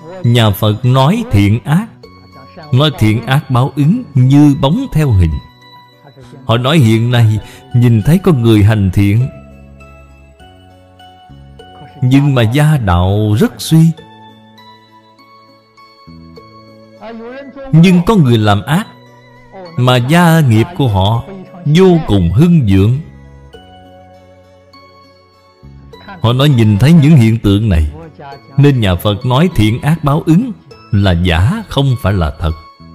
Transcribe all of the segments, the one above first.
Nhà Phật nói thiện ác, nói thiện ác báo ứng như bóng theo hình. Họ nói hiện nay nhìn thấy có người hành thiện, nhưng mà gia đạo rất suy. Nhưng có người làm ác, mà gia nghiệp của họ vô cùng hưng vượng. Họ nói nhìn thấy những hiện tượng này, nên nhà Phật nói thiện ác báo ứng là giả, không phải là thật.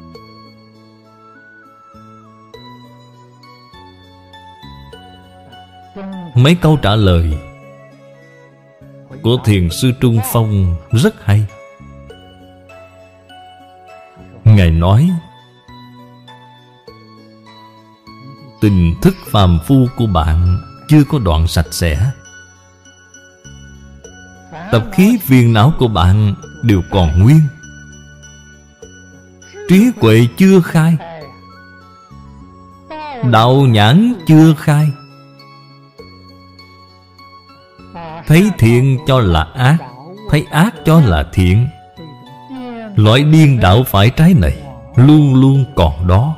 Mấy câu trả lời của Thiền sư Trung Phong rất hay. Ngài nói tình thức phàm phu của bạn chưa có đoạn sạch sẽ. Tập khí phiền não của bạn đều còn nguyên. Trí huệ chưa khai, đạo nhãn chưa khai. Thấy thiện cho là ác, thấy ác cho là thiện. Loại điên đạo phải trái này luôn luôn còn đó.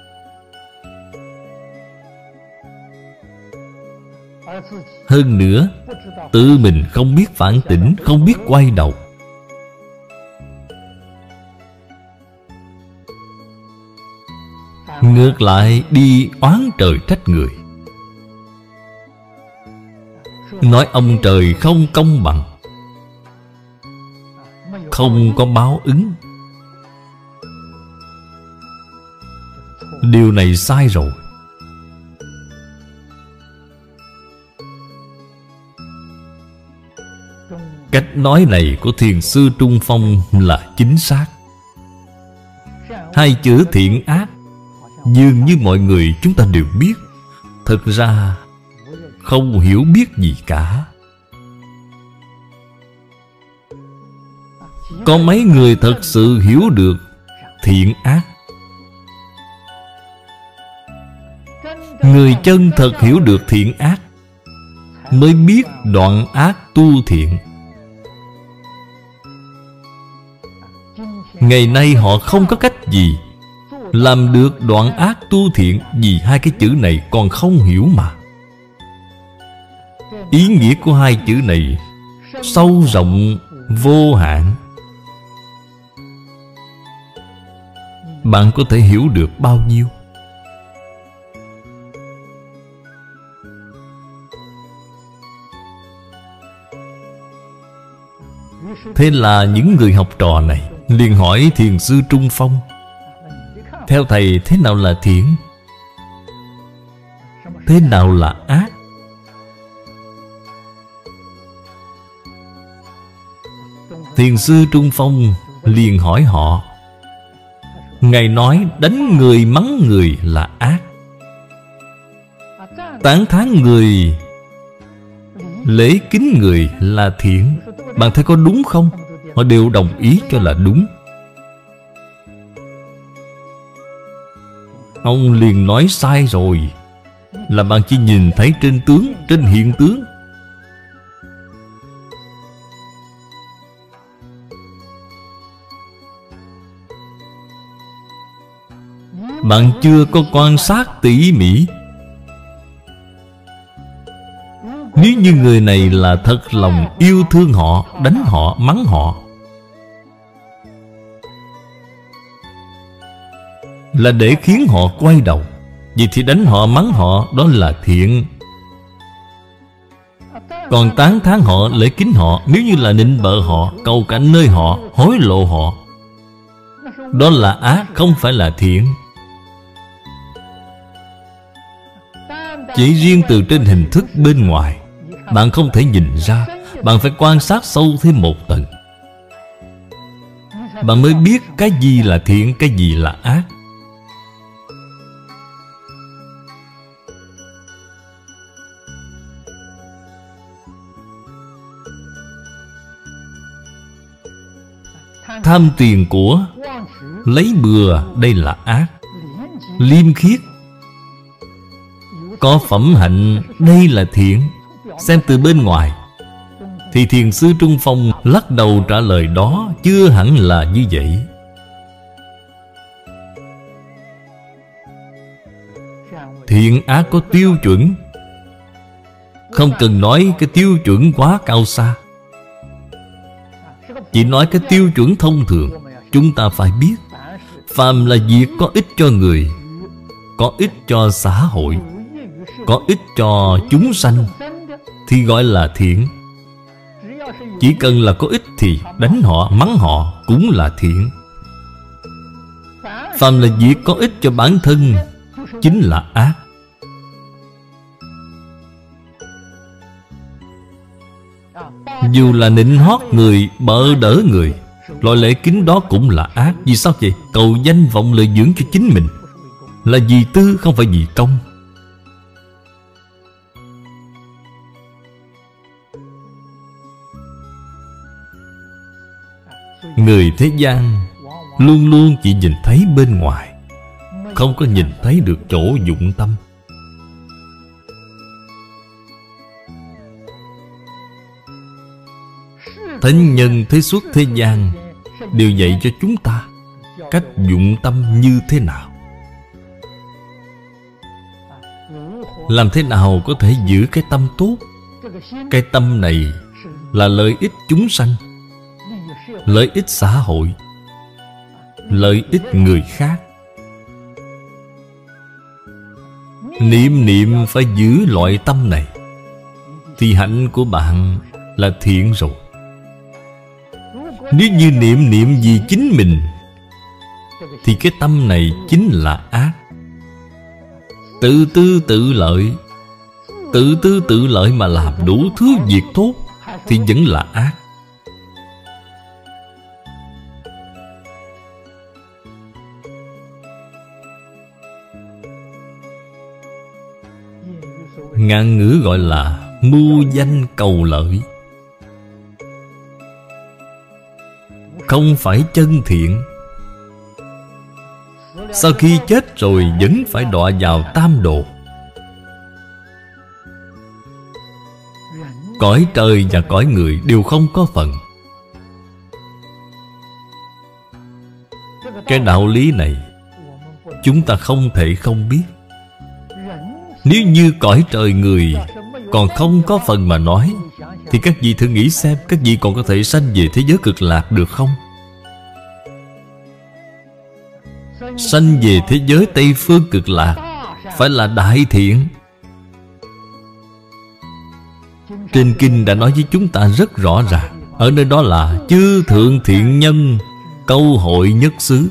Hơn nữa, tự mình không biết phản tỉnh, không biết quay đầu. Ngược lại đi oán trời trách người, nói ông trời không công bằng, không có báo ứng. Điều này sai rồi. Cách nói này của Thiền sư Trung Phong là chính xác. Hai chữ thiện ác dường như mọi người chúng ta đều biết, thực ra không hiểu biết gì cả. Có mấy người thật sự hiểu được thiện ác. Người chân thật hiểu được thiện ác mới biết đoạn ác tu thiện. Ngày nay họ không có cách gì làm được đoạn ác tu thiện, vì hai cái chữ này còn không hiểu mà. Ý nghĩa của hai chữ này sâu rộng vô hạn. Bạn có thể hiểu được bao nhiêu? Thế là những người học trò này liền hỏi Thiền sư Trung Phong: theo thầy, thế nào là thiện? Thế nào là ác? Thiền sư Trung Phong liền hỏi họ. Ngài nói đánh người mắng người là ác, tán thán người, lễ kính người là thiện. Bạn thấy có đúng không? Họ đều đồng ý cho là đúng. Ông liền nói sai rồi, là bạn chỉ nhìn thấy trên tướng, trên hiện tướng. Bạn chưa có quan sát tỉ mỉ. Nếu như người này là thật lòng yêu thương họ, đánh họ, mắng họ, là để khiến họ quay đầu, vậy thì đánh họ, mắng họ đó là thiện. Còn tán thán họ, lễ kính họ, nếu như là nịnh bợ họ, cầu cảnh nơi họ, hối lộ họ, đó là ác, không phải là thiện. Chỉ riêng từ trên hình thức bên ngoài bạn không thể nhìn ra. Bạn phải quan sát sâu thêm một tầng, bạn mới biết cái gì là thiện, cái gì là ác. Tham tiền của, lấy bừa, đây là ác. Liêm khiết, có phẩm hạnh, đây là thiện. Xem từ bên ngoài thì Thiền sư Trung Phong lắc đầu trả lời đó chưa hẳn là như vậy. Thiện ác có tiêu chuẩn, không cần nói cái tiêu chuẩn quá cao xa, chỉ nói cái tiêu chuẩn thông thường. Chúng ta phải biết, phàm là việc có ích cho người, có ích cho xã hội, có ích cho chúng sanh thì gọi là thiện. Chỉ cần là có ích thì đánh họ, mắng họ cũng là thiện. Phàm là việc có ích cho bản thân chính là ác. Dù là nịnh hót người, bợ đỡ người, loại lễ kính đó cũng là ác. Vì sao vậy? Cầu danh vọng lợi dưỡng cho chính mình, là vì tư không phải vì công. Người thế gian luôn luôn chỉ nhìn thấy bên ngoài, không có nhìn thấy được chỗ dụng tâm. Thánh nhân thế suốt thế gian đều dạy cho chúng ta cách dụng tâm như thế nào, làm thế nào có thể giữ cái tâm tốt. Cái tâm này là lợi ích chúng sanh, lợi ích xã hội, lợi ích người khác. Niệm niệm phải giữ loại tâm này thì hạnh của bạn là thiện rồi. Nếu như niệm niệm vì chính mình thì cái tâm này chính là ác. Tự tư tự lợi, tự tư tự lợi mà làm đủ thứ việc tốt thì vẫn là ác. Ngạn ngữ gọi là mưu danh cầu lợi, không phải chân thiện. Sau khi chết rồi vẫn phải đọa vào tam đồ. Cõi trời và cõi người đều không có phần. Cái đạo lý này chúng ta không thể không biết. Nếu như cõi trời người còn không có phần mà nói, thì các vị thử nghĩ xem, các vị còn có thể sanh về thế giới cực lạc được không? Sanh về thế giới Tây Phương cực lạc phải là đại thiện. Trên kinh đã nói với chúng ta rất rõ ràng. Ở nơi đó là chư thượng thiện nhân, câu hội nhất xứ.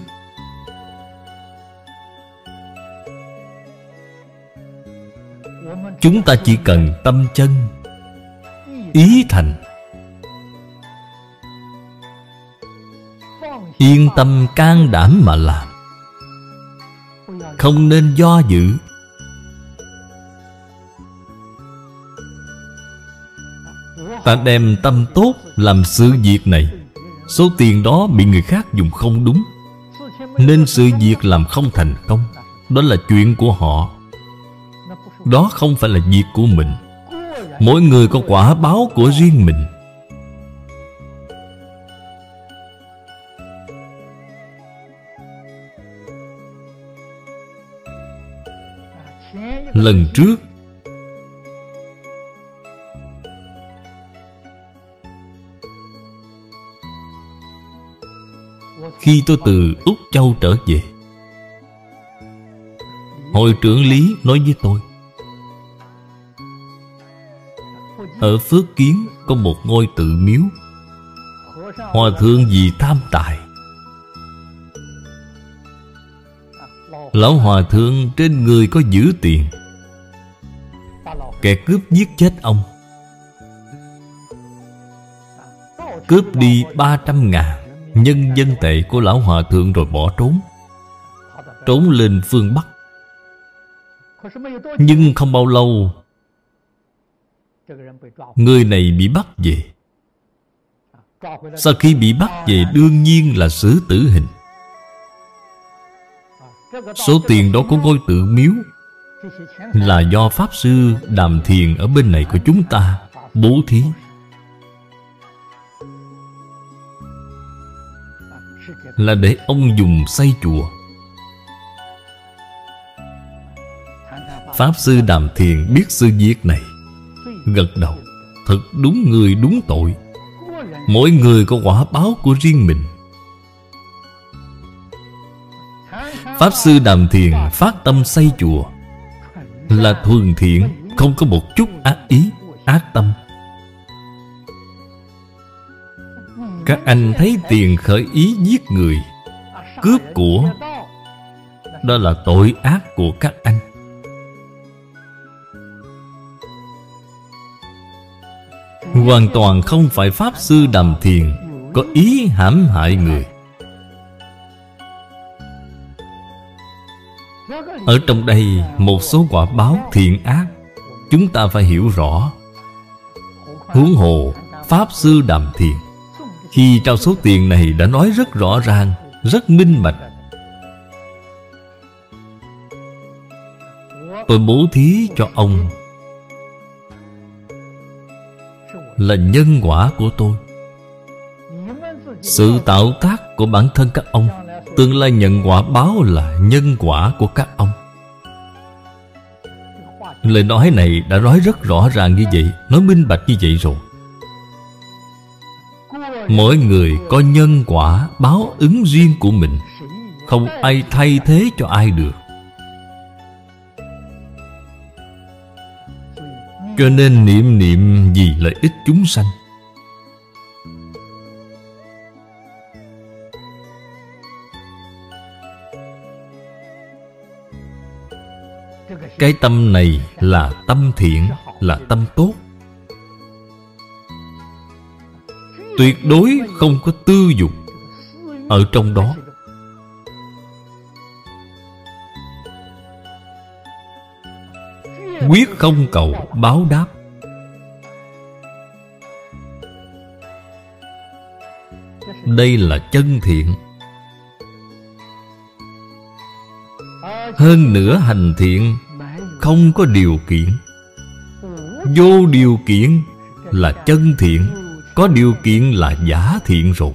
Chúng ta chỉ cần tâm chân, ý thành, yên tâm can đảm mà làm, không nên do dự. Ta đem tâm tốt làm sự việc này, số tiền đó bị người khác dùng không đúng, nên sự việc làm không thành công. Đó là chuyện của họ, đó không phải là việc của mình. Mỗi người có quả báo của riêng mình. Lần trước khi tôi từ Úc Châu trở về, hội trưởng Lý nói với tôi, ở Phước Kiến có một ngôi tự miếu, hòa thượng vì tham tài, lão hòa thượng trên người có giữ tiền, kẻ cướp giết chết ông, cướp đi 300.000 nhân dân tệ của lão hòa thượng rồi bỏ trốn. Trốn lên phương Bắc. Nhưng không bao lâu, người này bị bắt về. Sau khi bị bắt về, đương nhiên là xử tử hình. Số tiền đó của ngôi tự miếu là do Pháp Sư Đàm Thiền ở bên này của chúng ta bố thí. là để ông dùng xây chùa. Pháp Sư Đàm Thiền biết sự việc này, gật đầu. Thật đúng người đúng tội. Mỗi người có quả báo của riêng mình. Pháp Sư Đàm Thiền phát tâm xây chùa là thuần thiện, không có một chút ác ý, ác tâm. Các anh thấy tiền khởi ý giết người, cướp của, đó là tội ác của các anh. Hoàn toàn không phải Pháp Sư Đàm Thiền có ý hãm hại người. Ở trong đây một số quả báo thiện ác chúng ta phải hiểu rõ. Huống hồ Pháp Sư Đàm Thiền khi trao số tiền này đã nói rất rõ ràng, rất minh bạch. Tôi bố thí cho ông là nhân quả của tôi. Sự tạo tác của bản thân các ông tương lai nhận quả báo là nhân quả của các ông. Lời nói này đã nói rất rõ ràng như vậy, nói minh bạch như vậy rồi. Mỗi người có nhân quả báo ứng riêng của mình, không ai thay thế cho ai được. Cho nên niệm niệm vì lợi ích chúng sanh. Cái tâm này là tâm thiện, là tâm tốt. Tuyệt đối không có tư dục ở trong đó. Quyết không cầu báo đáp. Đây là chân thiện. Hơn nữa hành thiện không có điều kiện. Vô điều kiện là chân thiện, có điều kiện là giả thiện rồi.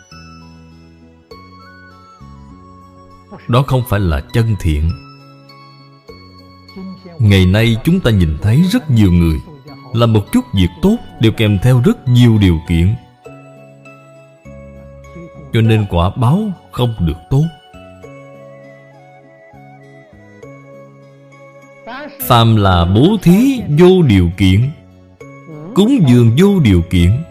Đó không phải là chân thiện. Ngày nay chúng ta nhìn thấy rất nhiều người làm một chút việc tốt đều kèm theo rất nhiều điều kiện, cho nên quả báo không được tốt. Phàm là bố thí vô điều kiện, cúng dường vô điều kiện,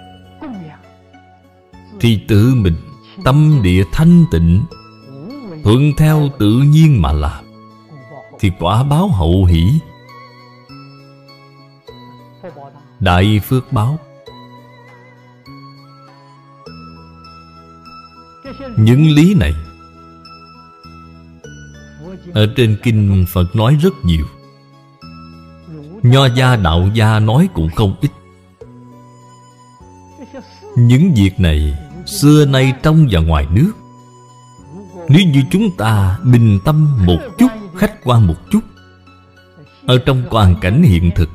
thì tự mình tâm địa thanh tịnh, thuận theo tự nhiên mà làm, thì quả báo hậu hỷ, đại phước báo. Những lý này ở trên kinh Phật nói rất nhiều, Nho gia đạo gia nói cũng không ít. Những việc này xưa nay trong và ngoài nước, nếu như chúng ta bình tâm một chút, khách quan một chút, ở trong hoàn cảnh hiện thực,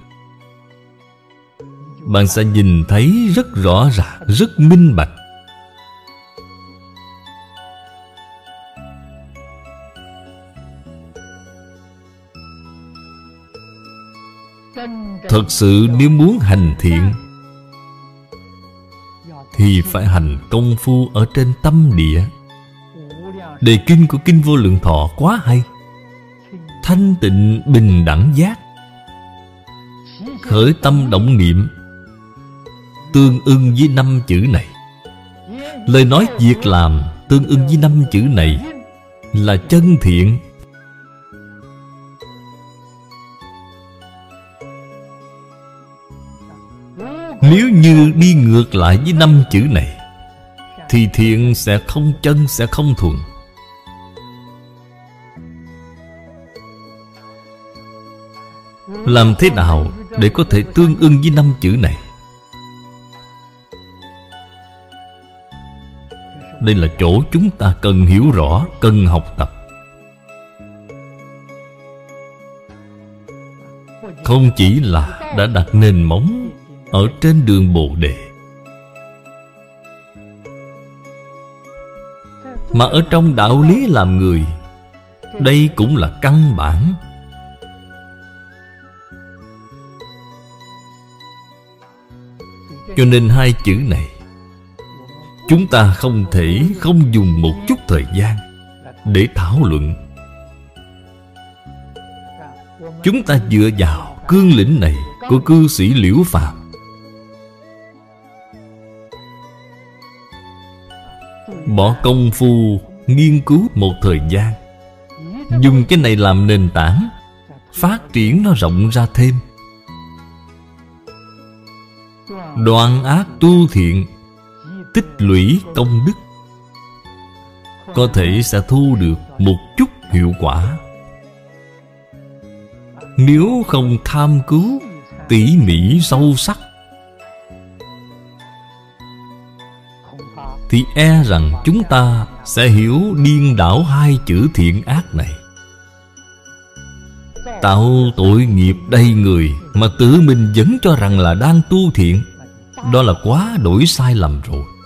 bạn sẽ nhìn thấy rất rõ ràng, rất minh bạch. Thật sự nếu muốn hành thiện thì phải hành công phu ở trên tâm địa. Đề kinh của Kinh Vô Lượng Thọ quá hay. Thanh tịnh bình đẳng giác, khởi tâm động niệm, tương ưng với 5 chữ này. Lời nói việc làm tương ưng với 5 chữ này là chân thiện. Nếu như đi ngược lại với 5 chữ này thì thiện sẽ không chân, sẽ không thuần. Làm thế nào để có thể tương ưng với 5 chữ này? Đây là chỗ chúng ta cần hiểu rõ, cần học tập. Không chỉ là đã đặt nền móng ở trên đường Bồ Đề, Mà ở trong đạo lý làm người, đây cũng là căn bản. Cho nên hai chữ này chúng ta không thể không dùng một chút thời gian để thảo luận. Chúng ta dựa vào cương lĩnh này của cư sĩ Liễu Phàm, bỏ công phu nghiên cứu một thời gian, dùng cái này làm nền tảng, phát triển nó rộng ra thêm. Đoạn ác tu thiện, tích lũy công đức, có thể sẽ thu được một chút hiệu quả. Nếu không tham cứu tỉ mỉ sâu sắc thì e rằng chúng ta sẽ hiểu điên đảo hai chữ thiện ác này. Tạo tội nghiệp đầy người mà tự mình vẫn cho rằng là đang tu thiện, đó là quá đổi sai lầm rồi.